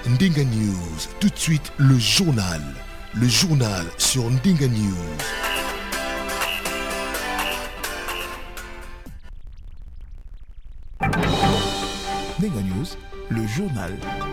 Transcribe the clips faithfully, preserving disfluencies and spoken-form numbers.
Ndinga News. Tout de suite, le journal. Le journal sur Ndinga News. Ndinga News, le journal.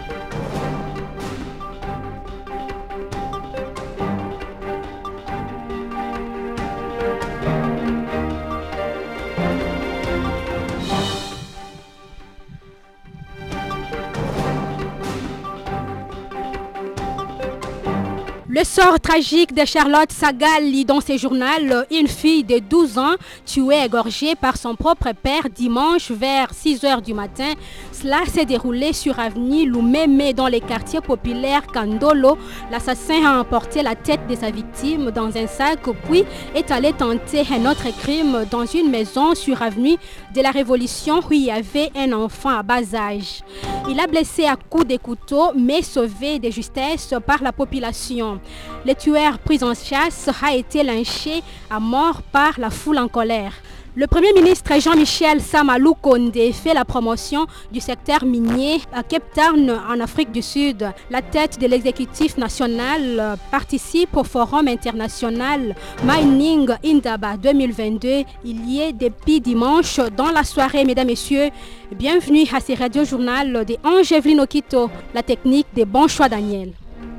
Le sort tragique de Charlotte Sagal lit dans ses journaux une fille de douze ans tuée égorgée par son propre père dimanche vers six heures du matin. Cela s'est déroulé sur avenue Loumeme dans les quartiers populaires Kandolo. L'assassin a emporté la tête de sa victime dans un sac puis est allé tenter un autre crime dans une maison sur avenue de la Révolution où il y avait un enfant à bas âge. Il a blessé à coups de couteau mais sauvé de justesse par la population. Le tueur pris en chasse a été lynché à mort par la foule en colère. Le Premier ministre Jean-Michel Sama Lukonde fait la promotion du secteur minier à Cape Town en Afrique du Sud. La tête de l'exécutif national participe au Forum international Mining Indaba deux mille vingt-deux. Il y est depuis dimanche dans la soirée, mesdames et messieurs. Bienvenue à ce radio-journal de Ange-Evelyne Okito, la technique des bons choix Daniel.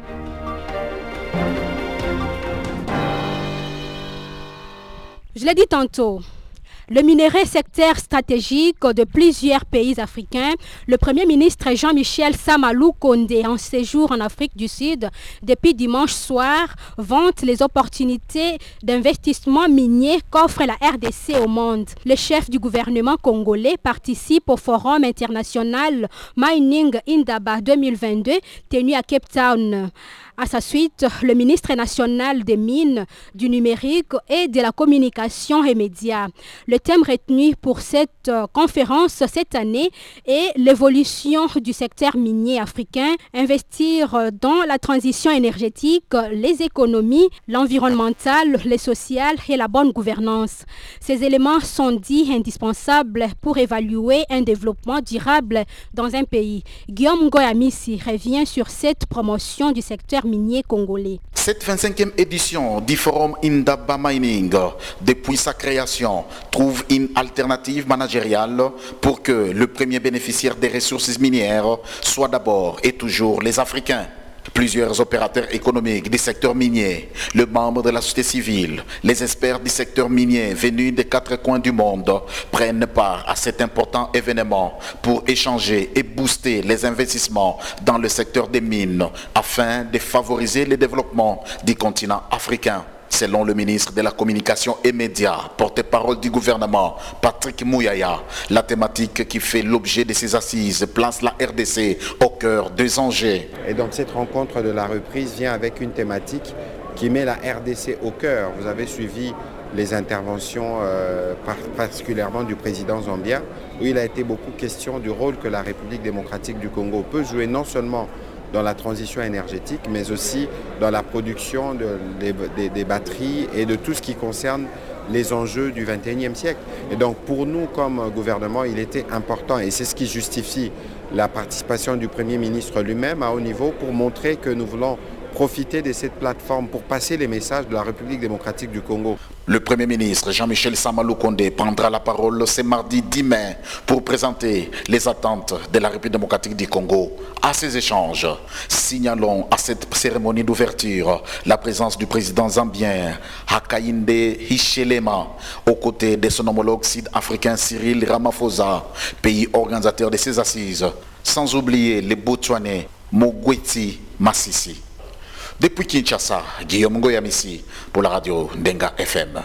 Je l'ai dit tantôt, le minerai secteur stratégique de plusieurs pays africains, le Premier ministre Jean-Michel Sama Lukonde en séjour en Afrique du Sud depuis dimanche soir vante les opportunités d'investissement minier qu'offre la R D C au monde. Le chef du gouvernement congolais participe au Forum international Mining Indaba deux mille vingt-deux tenu à Cape Town. À sa suite, le ministre national des Mines, du numérique et de la communication et médias. Le thème retenu pour cette conférence cette année est l'évolution du secteur minier africain, investir dans la transition énergétique, les économies, l'environnemental, le social et la bonne gouvernance. Ces éléments sont dits indispensables pour évaluer un développement durable dans un pays. Guillaume Ngoyamisi revient sur cette promotion du secteur minier congolais. Cette vingt-cinquième édition du Forum Indaba Mining, depuis sa création, trouve une alternative managériale pour que le premier bénéficiaire des ressources minières soit d'abord et toujours les Africains. Plusieurs opérateurs économiques du secteur minier, les membres de la société civile, les experts du secteur minier venus des quatre coins du monde prennent part à cet important événement pour échanger et booster les investissements dans le secteur des mines afin de favoriser le développement du continent africain. Selon le ministre de la Communication et Médias, porte-parole du gouvernement, Patrick Mouyaya, la thématique qui fait l'objet de ces assises place la R D C au cœur des enjeux. Et donc cette rencontre de la reprise vient avec une thématique qui met la R D C au cœur. Vous avez suivi les interventions euh, par, particulièrement du président zambien, où il a été beaucoup question du rôle que la République démocratique du Congo peut jouer non seulement dans la transition énergétique, mais aussi dans la production de, des, des, des batteries et de tout ce qui concerne les enjeux du vingt et unième siècle. Et donc pour nous, comme gouvernement, il était important, et c'est ce qui justifie la participation du Premier ministre lui-même à haut niveau, pour montrer que nous voulons profiter de cette plateforme pour passer les messages de la République démocratique du Congo. Le Premier ministre Jean-Michel Sama Lukonde prendra la parole ce mardi dix mai pour présenter les attentes de la République démocratique du Congo. À ces échanges, signalons à cette cérémonie d'ouverture la présence du président zambien Hakainde Hichilema aux côtés de son homologue sud-africain Cyril Ramaphosa, pays organisateur de ces assises, sans oublier les Botswanais Mogweti Masisi. Depuis Kinshasa, Guillaume Ngoyamisi pour la radio Ndenga F M.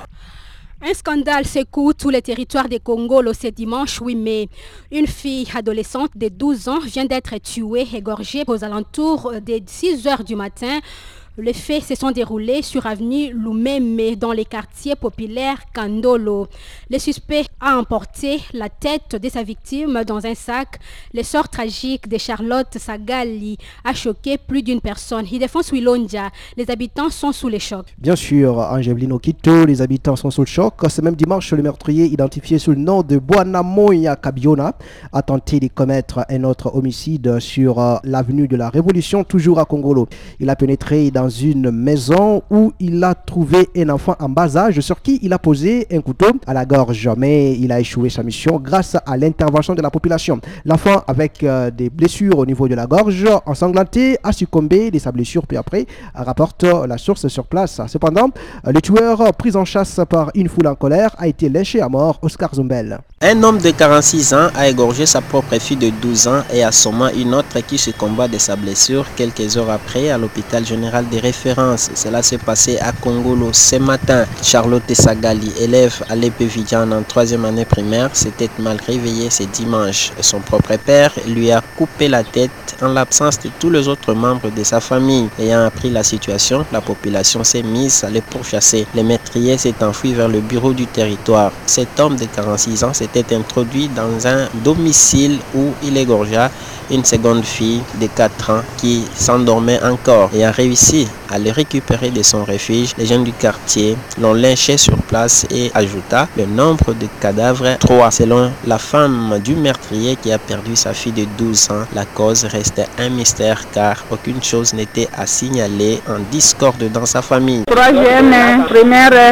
Un scandale secoue tous les territoires du Congo le ce dimanche huit mai. Une fille adolescente de douze ans vient d'être tuée, égorgée aux alentours des six heures du matin Les faits se sont déroulés sur avenue Lumeme dans les quartiers populaires Kandolo. Le suspect a emporté la tête de sa victime dans un sac. Le sort tragique de Charlotte Sagali a choqué plus d'une personne. Ildefonse Wilonja, les habitants sont sous le choc. Bien sûr, Angeline Okito, les habitants sont sous le choc. Ce même dimanche, le meurtrier, identifié sous le nom de Bwanamoya Kabiona, a tenté de commettre un autre homicide sur euh, l'avenue de la Révolution, toujours à Kongolo. Il a pénétré dans une maison où il a trouvé un enfant en bas âge sur qui il a posé un couteau à la gorge, mais il a échoué sa mission grâce à l'intervention de la population. L'enfant, avec euh, des blessures au niveau de la gorge, ensanglanté, a succombé de sa blessure, puis après, rapporte la source sur place. Cependant, le tueur, pris en chasse par une foule en colère, a été lynché à mort. Oscar Zumbel. Un homme de quarante-six ans a égorgé sa propre fille de douze ans et assommant une autre qui se combat de sa blessure quelques heures après à l'hôpital général de référence. Cela s'est passé à Kongolo ce matin. Charlotte Sagali, élève à l'E P Vidjan en troisième année primaire, s'était mal réveillée ce dimanche. Son propre père lui a coupé la tête en l'absence de tous les autres membres de sa famille. Ayant appris la situation, la population s'est mise à le pourchasser. Le meurtrier s'est enfui vers le bureau du territoire. Cet homme de quarante-six ans s'était introduit dans un domicile où il égorgea une seconde fille de quatre ans qui s'endormait encore et a réussi à le récupérer de son refuge. Les gens du quartier l'ont lynché sur place et ajouta le nombre de cadavres trois. Selon la femme du meurtrier qui a perdu sa fille de douze ans, la cause restait un mystère car aucune chose n'était à signaler en discorde dans sa famille. Troisième, primaire.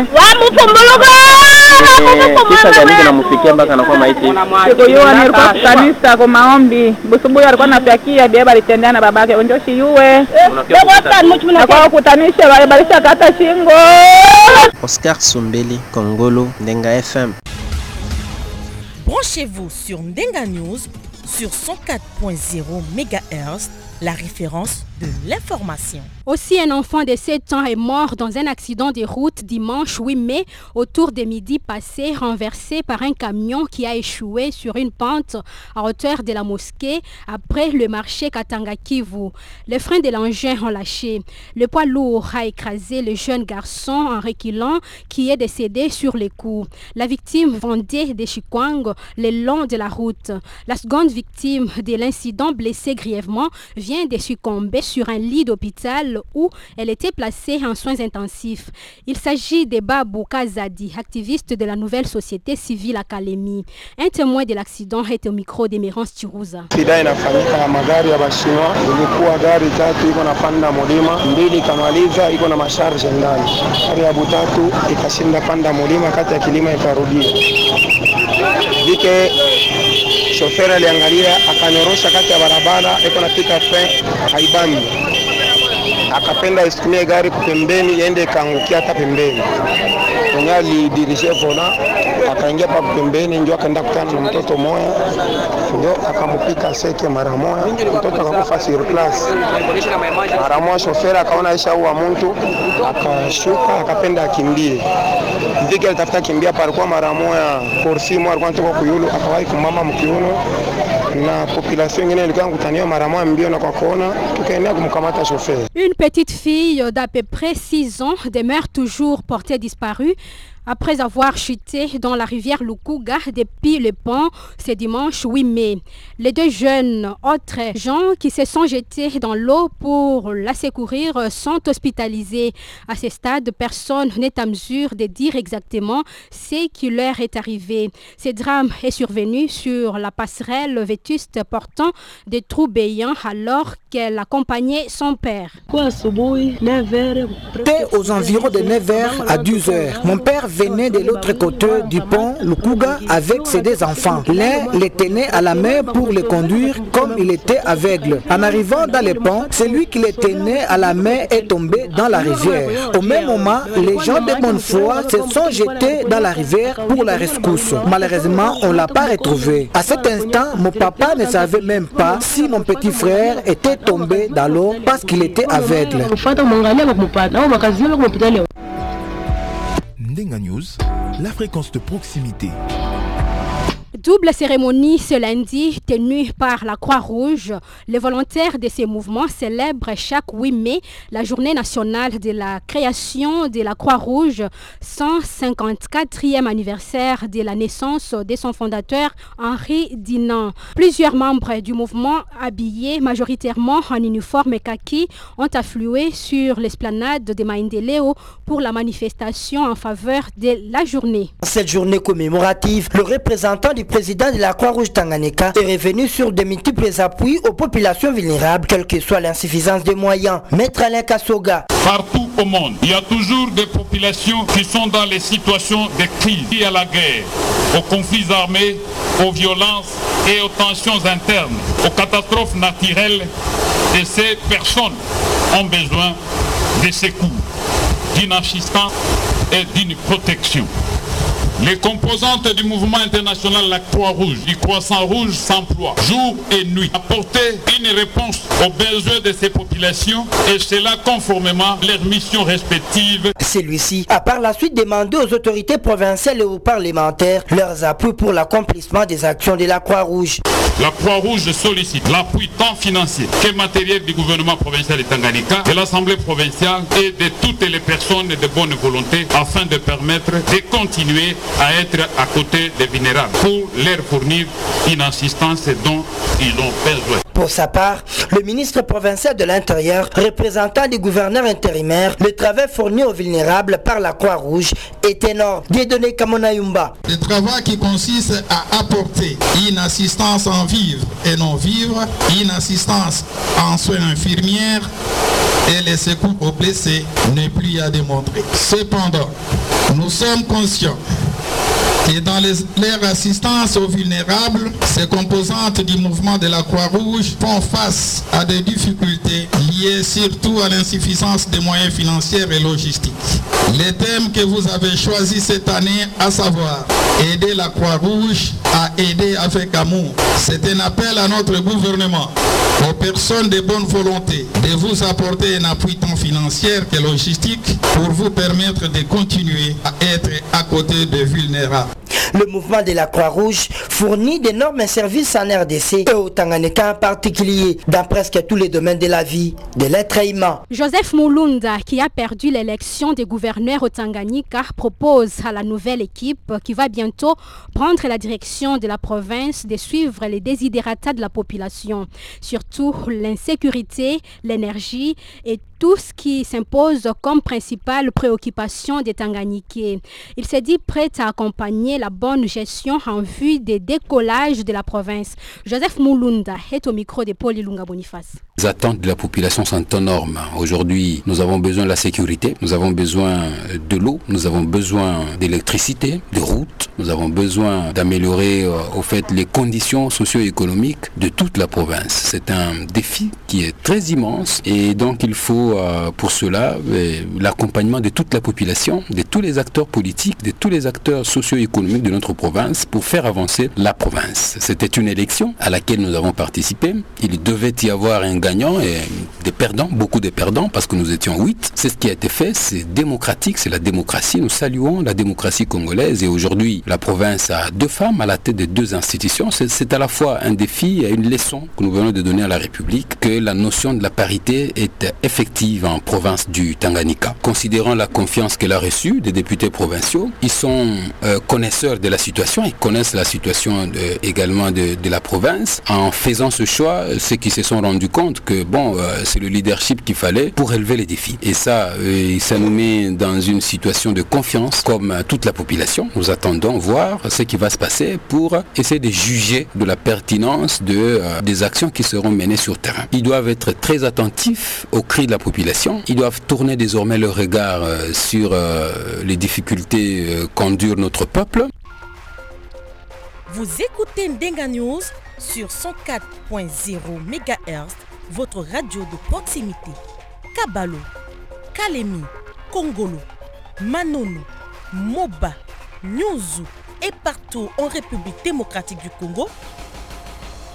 Kisa gani kinamfikia mpaka anakuwa maiti? Sikuyo nilikuwa kanisa kwa maombi. Busubuhi alikuwa anafikia beba alitendea na babake. Ndio shiwe. Kwa kutanisha wale balisha kata shingo. Oscar Sumbeli, Kongolo, Ndenga F M. Branchez-vous sur Ndenga News sur cent quatre point zéro mégahertz, la référence de l'information. Aussi, un enfant de sept ans est mort dans un accident de route dimanche huit mai autour de midi passé, renversé par un camion qui a échoué sur une pente à hauteur de la mosquée après le marché Katanga Kivu. Les freins de l'engin ont lâché. Le poids lourd a écrasé le jeune garçon en reculant qui est décédé sur les coups. La victime vendait des chikwang le long de la route. La seconde victime de l'incident, blessée grièvement, vient de succomber sur un lit d'hôpital où elle était placée en soins intensifs. Il s'agit de Babou Kazadi, activiste de la nouvelle société civile Académie. Un témoin de l'accident est au micro d'Emerance Chiruza. Sida inafanyika na magari ya bashinoa, ilikuwa gari tatu iko napanda mulima, mbili kamaliza iko na masharge ndani. Gari ya butatu ikashinda panda mulima kati ya kilima ikarudia. Dike shofera aliangalia akanyorosha kati ya barabara iko na pika fe haibani. Akapenda isikumie gari pembeni iende kaangukia hata pembeni. Mwenye alidirije vola akaingia pa pembeni ndio akaenda kutana na mtoto moya ndio akamupika seke mara moja mtoto akakufa sur place. Mara moja shofera akaona aisha huwa mtu akashuka akapenda akimbie. Ndike alitafuta kimbia parikuwa mara moja kursi mwa alikuwa anatoka kuyulu akawahi kumama mkiuno na population ingine ilikuwa ngutania mara moja mbio na kwa kona tukaenea kumkamata shofera. Une petite fille d'à peu près six ans demeure toujours portée disparue après avoir chuté dans la rivière Lukuga depuis le pont ce dimanche huit mai. Les deux jeunes autres gens qui se sont jetés dans l'eau pour la secourir sont hospitalisés. À ce stade, personne n'est à mesure de dire exactement ce qui leur est arrivé. Ce drame est survenu sur la passerelle vétuste portant des trous béants alors qu'elle accompagnait son père. C'était aux environs de neuf heures à douze heures. Mon père venait de l'autre côté du pont Lukuga avec ses deux enfants. L'un les tenait à la main pour les conduire comme il était aveugle. En arrivant dans le pont, celui qui les tenait à la main est tombé dans la rivière. Au même moment, les gens de bonne foi se sont jetés dans la rivière pour la rescousse. Malheureusement, on ne l'a pas retrouvé. À cet instant, mon papa ne savait même pas si mon petit frère était tombé dans l'eau parce qu'il était aveugle. Ndenga News, la fréquence de proximité. Double cérémonie ce lundi tenue par la Croix-Rouge. Les volontaires de ces mouvements célèbrent chaque huit mai la journée nationale de la création de la Croix-Rouge, cent cinquante-quatrième anniversaire de la naissance de son fondateur Henri Dunant. Plusieurs membres du mouvement habillés majoritairement en uniforme kaki ont afflué sur l'esplanade de Maendeleo pour la manifestation en faveur de la journée. Cette journée commémorative, le représentant du président de la Croix-Rouge Tanganyika est revenu sur de multiples appuis aux populations vulnérables, quelle que soit l'insuffisance des moyens. Maître Alain Kassoga. Partout au monde, il y a toujours des populations qui sont dans les situations de crise, liées à la guerre, aux conflits armés, aux violences et aux tensions internes, aux catastrophes naturelles. Et ces personnes ont besoin de secours, d'une assistance et d'une protection. Les composantes du mouvement international La Croix-Rouge, du Croissant Rouge s'emploient jour et nuit à apporter une réponse aux besoins de ces populations et cela conformément à leurs missions respectives. Celui-ci a par la suite demandé aux autorités provinciales et aux parlementaires leurs appuis pour l'accomplissement des actions de la Croix-Rouge. La Croix-Rouge sollicite l'appui tant financier que matériel du gouvernement provincial de Tanganyika, de l'Assemblée provinciale et de toutes les personnes de bonne volonté afin de permettre de continuer à être à côté des vulnérables pour leur fournir une assistance dont ils ont besoin. Pour sa part, le ministre provincial de l'Intérieur, représentant du gouverneur intérimaire, le travail fourni aux vulnérables par la Croix-Rouge est énorme. Dieudonné Kamonayumba. Le travail qui consiste à apporter une assistance en vivre et non vivre, une assistance en soins infirmières et les secours aux blessés n'est plus à démontrer. Cependant, nous sommes conscients et dans les, leur assistance aux vulnérables, ces composantes du mouvement de la Croix-Rouge font face à des difficultés liées surtout à l'insuffisance des moyens financiers et logistiques. Les thèmes que vous avez choisis cette année, à savoir aider la Croix-Rouge à aider avec amour, c'est un appel à notre gouvernement, aux personnes de bonne volonté, de vous apporter un appui tant financier que logistique pour vous permettre de continuer à être à côté des vulnérables. Le mouvement de la Croix-Rouge fournit d'énormes services en R D C et au Tanganyika en particulier, dans presque tous les domaines de la vie, de l'être humain. Joseph Mulunda, qui a perdu l'élection des gouverneurs au Tanganyika, propose à la nouvelle équipe qui va bientôt prendre la direction de la province de suivre les desiderata de la population, surtout l'insécurité, l'énergie et tout ce qui s'impose comme principale préoccupation des Tanganyikais. Il s'est dit prêt à accompagner la bonne gestion en vue des décollages de la province. Joseph Mulunda est au micro de Paul Ilunga Boniface. Les attentes de la population sont énormes. Aujourd'hui, nous avons besoin de la sécurité, nous avons besoin de l'eau, nous avons besoin d'électricité, de routes, nous avons besoin d'améliorer euh, au fait les conditions socio-économiques de toute la province. C'est un défi qui est très immense et donc il faut euh, pour cela euh, l'accompagnement de toute la population, de tous les acteurs politiques, de tous les acteurs socio-économiques de notre province pour faire avancer la province. C'était une élection à laquelle nous avons participé. Il devait y avoir un gagnants et des perdants, beaucoup de perdants parce que nous étions huit. C'est ce qui a été fait, c'est démocratique, c'est la démocratie. Nous saluons la démocratie congolaise et aujourd'hui la province a deux femmes à la tête de deux institutions. C'est, c'est à la fois un défi et une leçon que nous venons de donner à la République que la notion de la parité est effective en province du Tanganyika. Considérant la confiance qu'elle a reçue des députés provinciaux, ils sont euh, connaisseurs de la situation, ils connaissent la situation de, également de, de la province. En faisant ce choix, ceux qui se sont rendus compte que bon, euh, c'est le leadership qu'il fallait pour relever les défis. Et ça, euh, ça nous met dans une situation de confiance comme euh, toute la population. Nous attendons voir ce qui va se passer pour essayer de juger de la pertinence de, euh, des actions qui seront menées sur terrain. Ils doivent être très attentifs aux cris de la population. Ils doivent tourner désormais le regard euh, sur euh, les difficultés euh, qu'endure notre peuple. Vous écoutez Ndenga News sur cent quatre point zéro mégahertz, votre radio de proximité. Kabalo, Kalemi, Kongolo, Manono, Moba, Nyuzu et partout en République démocratique du Congo.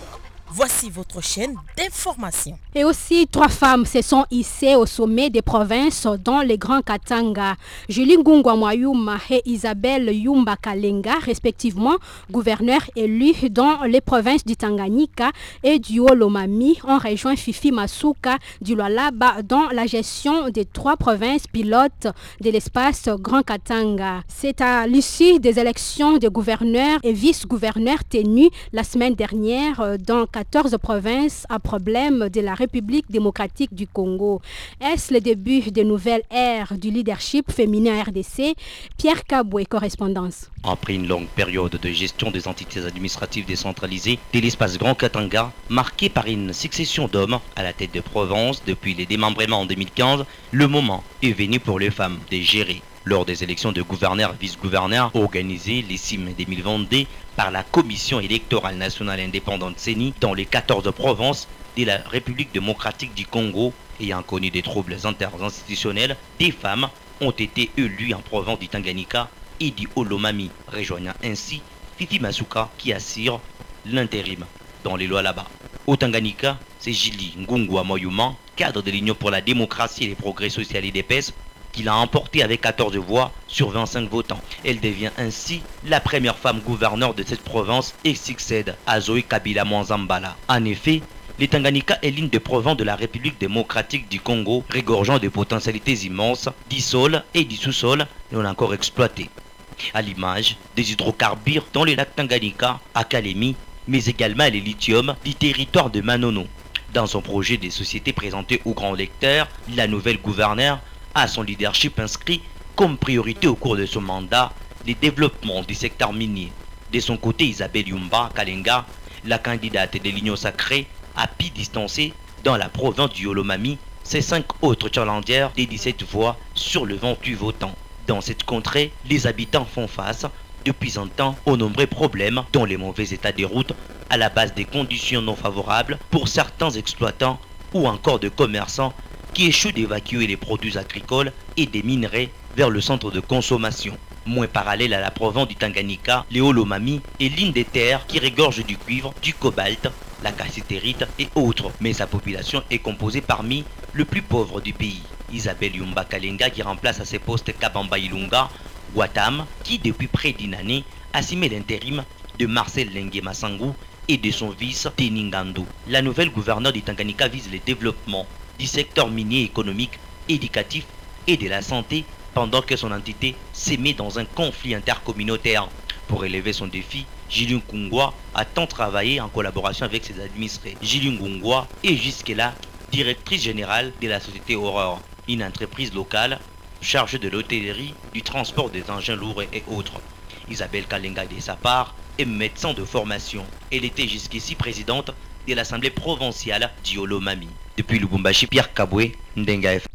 Voici votre chaîne d'information. Et aussi, trois femmes se sont hissées au sommet des provinces dont les Grands Katanga. Julie Ngungwa Mwayuma et Isabelle Yumba Kalenga, respectivement gouverneurs élus dans les provinces du Tanganyika et du Haut-Lomami, ont rejoint Fifi Masuka du Lualaba dans la gestion des trois provinces pilotes de l'espace Grand Katanga. C'est à l'issue des élections de gouverneurs et vice-gouverneurs tenues la semaine dernière dans quatorze provinces à problème de la République démocratique du Congo. Est-ce le début de nouvelle ère du leadership féminin à R D C? Pierre Kaboué, correspondance. Après une longue période de gestion des entités administratives décentralisées de l'espace Grand Katanga, marquée par une succession d'hommes à la tête de province depuis les démembrements en deux mille quinze, le moment est venu pour les femmes de gérer. Lors des élections de gouverneurs et vice-gouverneurs organisées les six mai deux mille vingt-deux par la Commission électorale nationale indépendante C E N I dans les quatorze provinces de la République démocratique du Congo ayant connu des troubles interinstitutionnels, des femmes ont été élues en province du Tanganyika et du Haut-Lomami, rejoignant ainsi Fifi Masuka qui assure l'intérim dans les lois là-bas. Au Tanganyika, c'est Julie Ngungwa Mwayuma, cadre de l'Union pour la démocratie et les progrès sociaux et D P S, qui l'a emporté avec quatorze voix sur vingt-cinq votants. Elle devient ainsi la première femme gouverneure de cette province et succède à Zoé Kabila Mwanzambala. En effet, le Tanganyika est l'une des provinces de la République démocratique du Congo, regorgeant de potentialités immenses, du sol et du sous-sol non encore exploités. À l'image des hydrocarbures dans les lacs Tanganyika, à Kalemi, mais également les lithium du territoire de Manono. Dans son projet de société présenté aux grands lecteurs, la nouvelle gouverneure a son leadership inscrit comme priorité au cours de son mandat le développement du secteur minier. De son côté, Isabelle Yumba Kalenga, la candidate de l'Union sacrée, a pu distancer dans la province du Haut-Lomami ses cinq autres challengers des dix-sept voix sur le vingt-huit votants. Dans cette contrée, les habitants font face depuis un temps aux nombreux problèmes dont les mauvais états des routes à la base des conditions non favorables pour certains exploitants ou encore de commerçants qui échouent d'évacuer les produits agricoles et des minerais vers le centre de consommation. Moins parallèle à la province du Tanganyika, le Haut-Lomami est l'une des terres qui regorge du cuivre, du cobalt, la cassitérite et autres, mais sa population est composée parmi le plus pauvre du pays. Isabelle Yumba Kalenga qui remplace à ses postes Kabamba Ilunga, Watam, qui depuis près d'une année assume l'intérim de Marcel Lengue Massangou et de son vice Teningandu. La nouvelle gouverneure du Tanganyika vise le développement du secteur minier économique, éducatif et de la santé pendant que son entité s'émet dans un conflit intercommunautaire. Pour élever son défi, Julie Ngungwa a tant travaillé en collaboration avec ses administrés. Julie Ngungwa est jusque-là directrice générale de la société Aurore, une entreprise locale chargée de l'hôtellerie, du transport des engins lourds et autres. Isabelle Kalenga, de sa part, est médecin de formation. Elle était jusqu'ici présidente de l'Assemblée provinciale du Haut-Lomami. Depuis Lubumbashi, Pierre Kaboué, Ndenga F.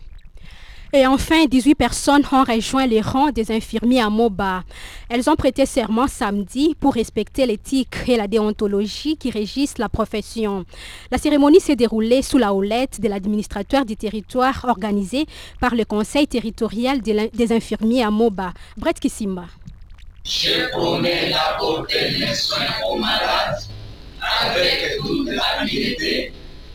Et enfin, dix-huit personnes ont rejoint les rangs des infirmiers à Moba. Elles ont prêté serment samedi pour respecter l'éthique et la déontologie qui régissent la profession. La cérémonie s'est déroulée sous la houlette de l'administrateur du territoire organisé par le Conseil territorial des infirmiers à Moba, Brett Kissimba. Je promets d'apporter les soins aux malades avec toute l'habilité.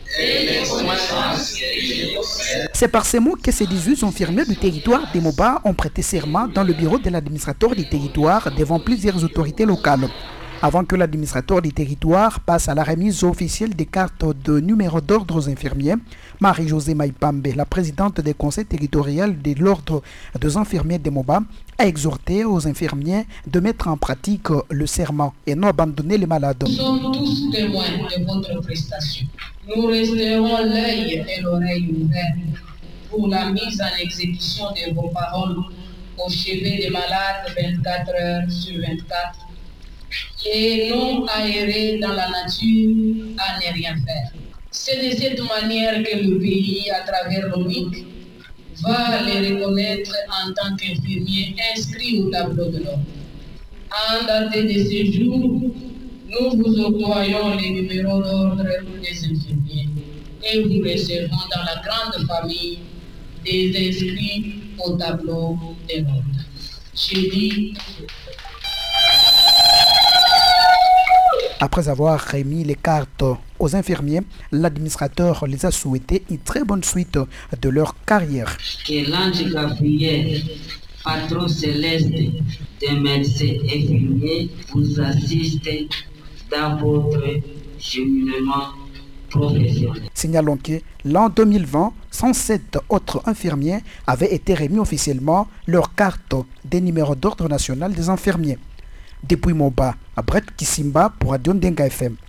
C'est par ces mots que ces dix-huit infirmiers du territoire des Moba ont prêté serment dans le bureau de l'administrateur du territoire devant plusieurs autorités locales. Avant que l'administrateur du territoire passe à la remise officielle des cartes de numéro d'ordre aux infirmiers, Marie-Josée Maïpambe, la présidente du conseil territorial de l'ordre des infirmiers des Moba, a exhorté aux infirmiers de mettre en pratique le serment et non abandonner les malades. Nous sommes tous témoins de votre prestation. Nous resterons l'œil et l'oreille ouverts pour la mise en exécution de vos paroles au chevet des malades vingt-quatre heures sur vingt-quatre et non à errer dans la nature à ne rien faire. C'est de cette manière que le pays, à travers l'O M I C, va les reconnaître en tant qu'infirmiers inscrits au tableau de l'ordre. En date de ce jour, nous vous octroyons les numéros d'ordre des infirmiers et vous recevons dans la grande famille des inscrits au tableau de l'ordre. Je dis Après avoir remis les cartes aux infirmiers, l'administrateur les a souhaité une très bonne suite de leur carrière. Que l'ange Gabriel, patron céleste des médecins infirmiers, vous assiste dans votre cheminement professionnel. Signalons que l'an deux mille vingt, cent sept autres infirmiers avaient été remis officiellement leur carte des numéros d'ordre national des infirmiers. Depuis Moba, à Brett Kisimba pour Radio Ndenga F M.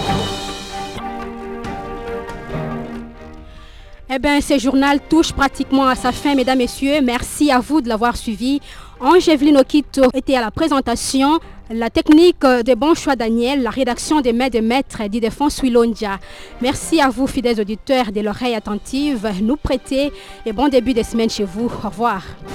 Eh bien, ce journal touche pratiquement à sa fin, mesdames, messieurs. Merci à vous de l'avoir suivi. Ange-Evelyne Okito était à la présentation. La technique de Bon Choix Daniel, la rédaction des mains de maître d'Idefense Wilondia. Merci à vous, fidèles auditeurs, de l'oreille attentive. Nous prêter et bon début de semaine chez vous. Au revoir.